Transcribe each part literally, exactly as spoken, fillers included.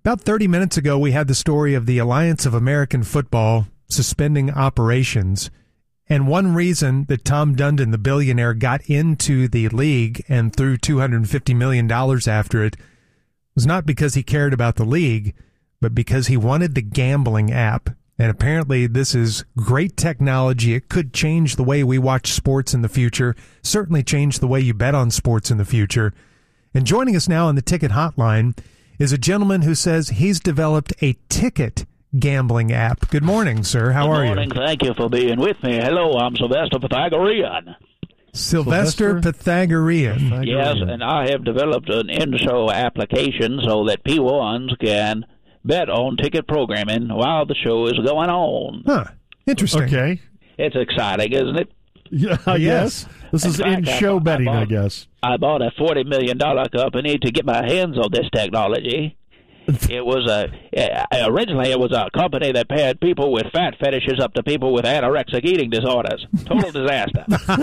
About thirty minutes ago, we had the story of the Alliance of American Football suspending operations. And one reason that Tom Dundon, the billionaire, got into the league and threw two hundred fifty million dollars after it was not because he cared about the league, but because he wanted the gambling app. And apparently this is great technology. It could change the way we watch sports in the future, certainly change the way you bet on sports in the future. And joining us now on the Ticket Hotline is a gentleman who says he's developed a ticket gambling app. Good morning, sir. How are you? Good morning. Thank you for being with me. Hello, I'm Sylvester Pythagorean. Sylvester, Sylvester Pythagorean. Pythagorean. Yes, and I have developed an in-show application so that P ones can bet on ticket programming while the show is going on. Huh. Interesting. Okay. It's exciting, isn't it? Yeah, I yes. guess. This In is fact, in-show I, betting, I, bought, I guess. I bought a forty million dollars company to get my hands on this technology. It was a originally it was a company that paired people with fat fetishes up to people with anorexic eating disorders. Total disaster.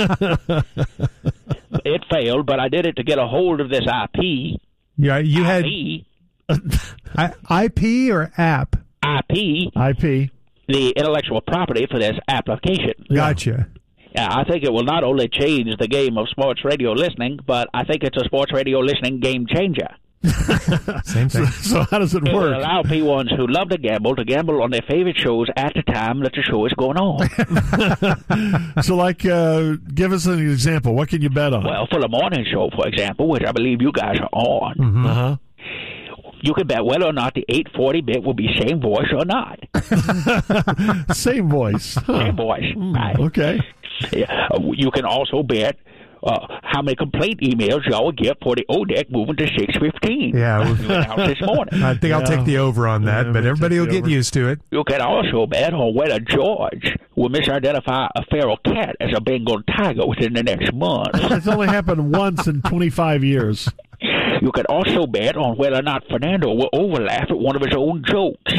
It failed, but I did it to get a hold of this I P. Yeah, you I had P. I, IP or app? I P. I P. The intellectual property for this application. Gotcha. Yeah, I think it will not only change the game of sports radio listening, but I think it's a sports radio listening game changer. Same thing. So, so how does it It will work? allow P ones who love to gamble to gamble on their favorite shows at the time that the show is going on. So, like, uh, give us an example. What can you bet on? Well, for the morning show, for example, which I believe you guys are on, Mm-hmm. Uh-huh. you can bet whether or not the eight forty bit will be same voice or not. Same voice. Huh. Same voice. Right. Okay. Yeah. You can also bet uh, how many complaint emails y'all will get for the O D E C moving to six fifteen. Yeah. We announced this morning. I think I'll Yeah. take the over on that, Yeah, but we'll everybody take will the get over. used to it. You can also bet on whether George will misidentify a feral cat as a Bengal tiger within the next month. It's only happened once in twenty-five years. You can also bet on whether or not Fernando will overlaugh at one of his own jokes.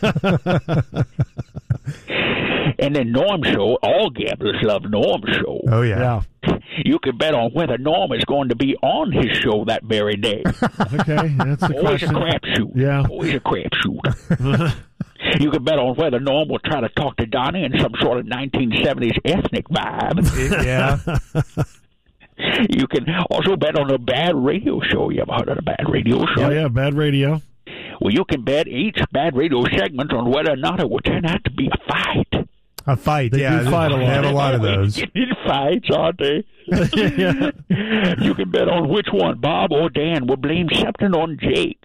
And then Norm Show, all gamblers love Norm Show. Oh, yeah. Yeah. You can bet on whether Norm is going to be on his show that very day. Okay. That's the Always a question. crapshoot. Yeah. Always a crapshoot. You can bet on whether Norm will try to talk to Donnie in some sort of nineteen seventies ethnic vibe. It- yeah. You can also bet on a bad radio show. You ever heard of a bad radio show? Oh, yeah. Bad radio. Well, you can bet each bad radio segment on whether or not it will turn out to be a fight. A fight. They yeah. do fight a They lot. have a lot of those. Get in fights, aren't they? Yeah. You can bet on which one, Bob or Dan, will blame something on Jake.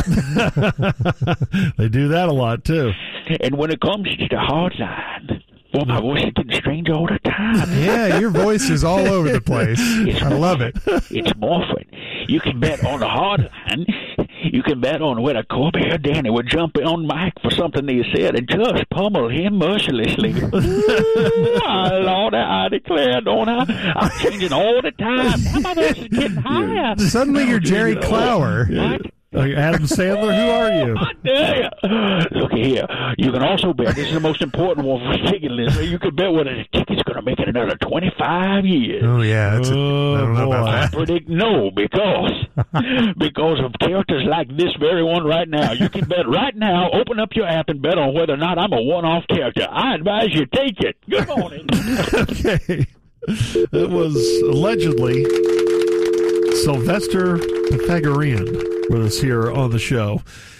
They do that a lot, too. And when it comes to the hard line, well, my voice is getting strange all the time. Yeah, your voice is all over the place. I love it. It's morphing. You can bet on the hard line. You can bet on whether Corby or Danny would jump on Mike for something they said and just pummel him mercilessly. Ooh, my Lord, I declare, don't I? I'm changing all the time. Now my voice is getting higher. Suddenly you're Jerry Clower. What? Uh, Adam Sandler, who are you? I dare you. Look here. You can also bet, this is the most important one for ticket listeners, you can bet whether the ticket's going to make it another twenty-five years. Oh, yeah. That's a, Oh, I don't know about boy. I that. predict no, because because of characters like this very one right now. You can bet right now, open up your app and bet on whether or not I'm a one-off character. I advise you take it. Good morning. Okay. It was allegedly Sylvester Pythagorean with us here on the show.